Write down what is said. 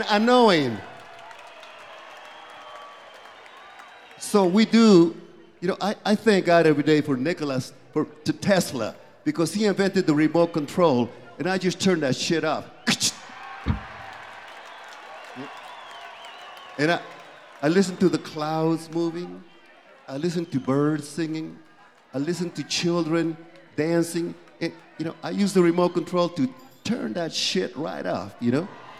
annoying. So we do, I thank God every day for to Tesla, because he invented the remote control, and I just turned that shit off. And I listen to the clouds moving. I listen to birds singing. I listen to children dancing. And, I use the remote control to turn that shit right off.